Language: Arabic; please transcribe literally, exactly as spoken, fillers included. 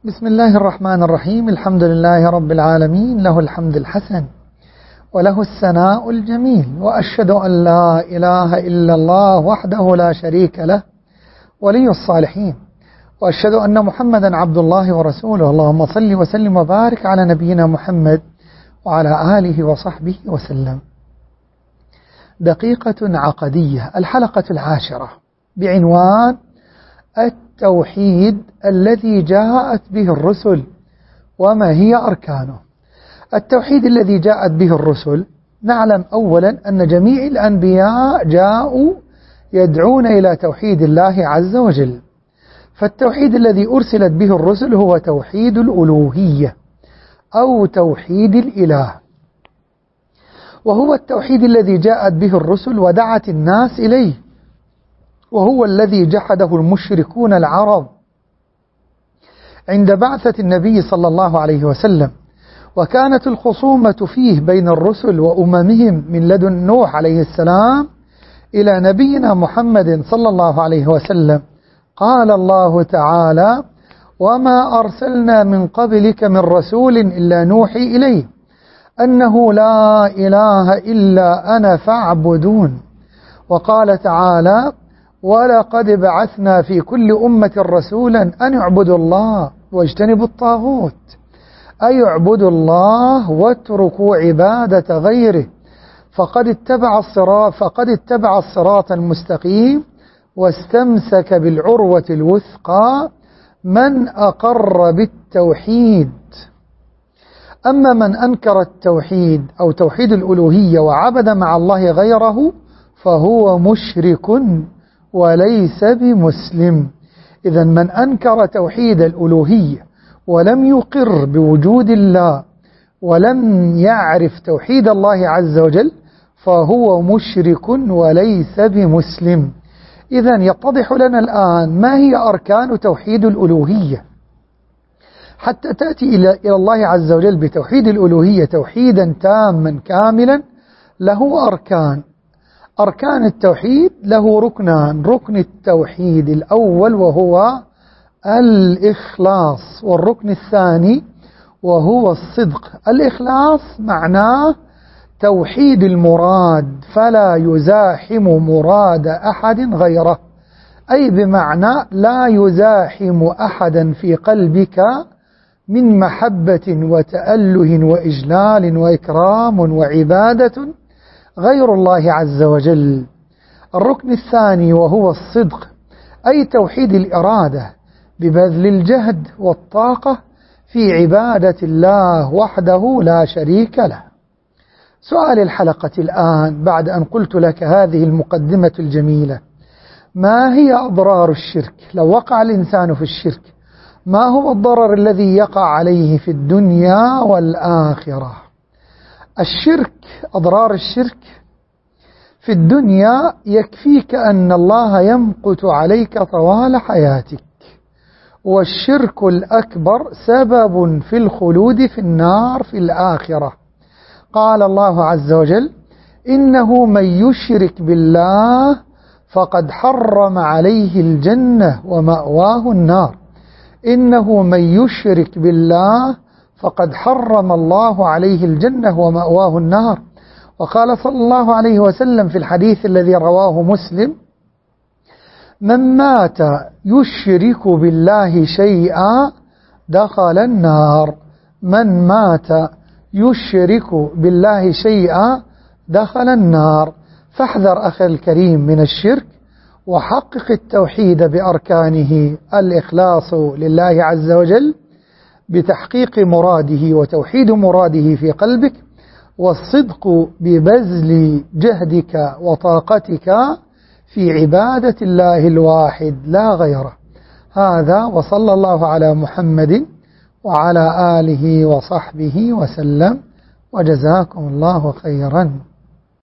بسم الله الرحمن الرحيم. الحمد لله رب العالمين، له الحمد الحسن وله الثناء الجميل، وأشهد أن لا إله إلا الله وحده لا شريك له ولي الصالحين، وأشهد أن محمدا عبد الله ورسوله. اللهم صل وسلم وبارك على نبينا محمد وعلى آله وصحبه وسلم. دقيقة عقدية، الحلقة العاشرة بعنوان التوحيد الذي جاءت به الرسل وما هي أركانه. التوحيد الذي جاءت به الرسل، نعلم أولا أن جميع الأنبياء جاءوا يدعون إلى توحيد الله عز وجل، فالتوحيد الذي أرسلت به الرسل هو توحيد الألوهية أو توحيد الإله، وهو التوحيد الذي جاءت به الرسل ودعت الناس إليه، وهو الذي جحده المشركون العرب عند بعثة النبي صلى الله عليه وسلم، وكانت الخصومة فيه بين الرسل وأممهم من لدن نوح عليه السلام إلى نبينا محمد صلى الله عليه وسلم. قال الله تعالى: وما أرسلنا من قبلك من رسول إلا نوحي إليه أنه لا إله إلا أنا فاعبدون. وقال تعالى: ولقد بعثنا في كل أمة رسولا أن اعبدوا الله واجتنبوا الطاغوت، أي اعبدوا الله واتركوا عبادة غيره، فقد اتبع الصراط فقد اتبع الصراط المستقيم واستمسك بالعروة الوثقى من أقر بالتوحيد. أما من أنكر التوحيد أو توحيد الألوهية وعبد مع الله غيره فهو مشرك وليس بمسلم. إذن من أنكر توحيد الألوهية ولم يقر بوجود الله ولم يعرف توحيد الله عز وجل فهو مشرك وليس بمسلم. إذن يتضح لنا الآن ما هي أركان توحيد الألوهية. حتى تأتي إلى الله عز وجل بتوحيد الألوهية توحيدا تاما كاملا له أركان. أركان التوحيد له ركنان: ركن التوحيد الأول وهو الإخلاص، والركن الثاني وهو الصدق. الإخلاص معناه توحيد المراد فلا يزاحم مراد أحد غيره، أي بمعنى لا يزاحم أحدا في قلبك من محبة وتأله وإجلال وإكرام وعبادة غير الله عز وجل. الركن الثاني وهو الصدق، أي توحيد الإرادة ببذل الجهد والطاقة في عبادة الله وحده لا شريك له. سؤال الحلقة الآن بعد أن قلت لك هذه المقدمة الجميلة: ما هي أضرار الشرك؟ لو وقع الإنسان في الشرك ما هو الضرر الذي يقع عليه في الدنيا والآخرة؟ الشرك، أضرار الشرك في الدنيا: يكفيك أن الله يمقت عليك طوال حياتك، والشرك الأكبر سبب في الخلود في النار في الآخرة. قال الله عز وجل: إنه من يشرك بالله فقد حرم عليه الجنة ومأواه النار. إنه من يشرك بالله فقد حرم الله عليه الجنة ومأواه النار. وقال صلى الله عليه وسلم في الحديث الذي رواه مسلم: من مات يشرك بالله شيئا دخل النار. من مات يشرك بالله شيئا دخل النار. فاحذر أخي الكريم من الشرك، وحقق التوحيد بأركانه: الإخلاص لله عز وجل بتحقيق مراده وتوحيد مراده في قلبك، والصدق ببذل جهدك وطاقتك في عبادة الله الواحد لا غيره. هذا، وصلى الله على محمد وعلى آله وصحبه وسلم، وجزاكم الله خيرا.